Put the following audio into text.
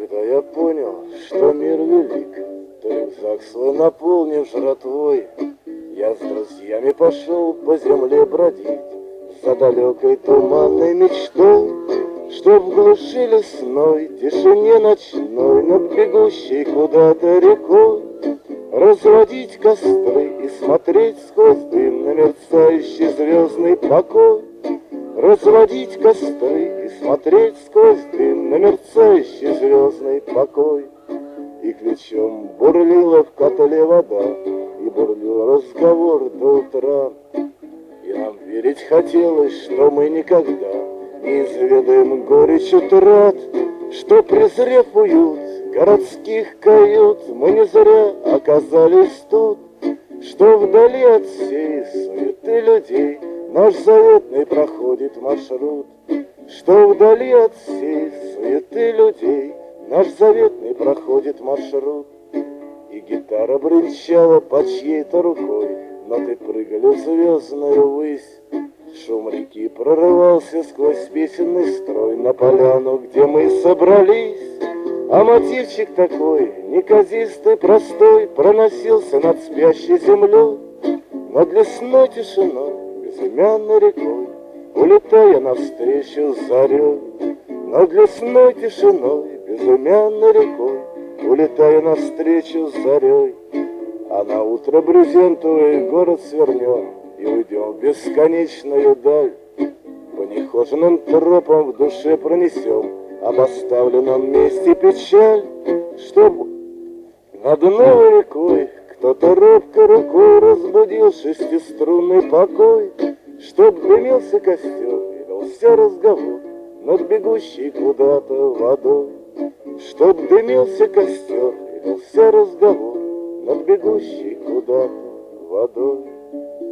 Когда я понял, что мир велик, то рюкзак свой наполнив жратвой, я с друзьями пошел по земле бродить за далекой туманной мечтой, что в глуши лесной, тишине ночной, над бегущей куда-то рекой разводить костры и смотреть сквозь дым на мерцающий звездный покой. Разводить костры и смотреть сквозь дым на мерцающий звездный покой. И ключом бурлила в котле вода, и бурлил разговор до утра. И нам верить хотелось, что мы никогда не изведаем горечь утрат, что, презрев уют городских кают, мы не зря оказались тут, что вдали от всей суеты людей наш заветный проходит маршрут, что вдали от всей суеты людей наш заветный проходит маршрут. И гитара бренчала под чьей-то рукой, ноты прыгали в звездную высь. Шум реки прорывался сквозь песенный строй на поляну, где мы собрались. А мотивчик такой, неказистый, простой, проносился над спящей землей, над лесной тишиной, безымянной рекой, улетая навстречу с зарей. Над лесной тишиной, безымянной рекой, улетая навстречу с зарей. А на утро брезентовый город свернем и уйдем в бесконечную даль. По нехоженным тропам в душе пронесем об оставленном месте печаль, чтоб над новой рекой кто-то робко рукой разбудил шестиструнный покой, чтоб дымился костер и велся разговор над бегущей куда-то водой, чтоб дымился костер и велся разговор над бегущей куда-то водой.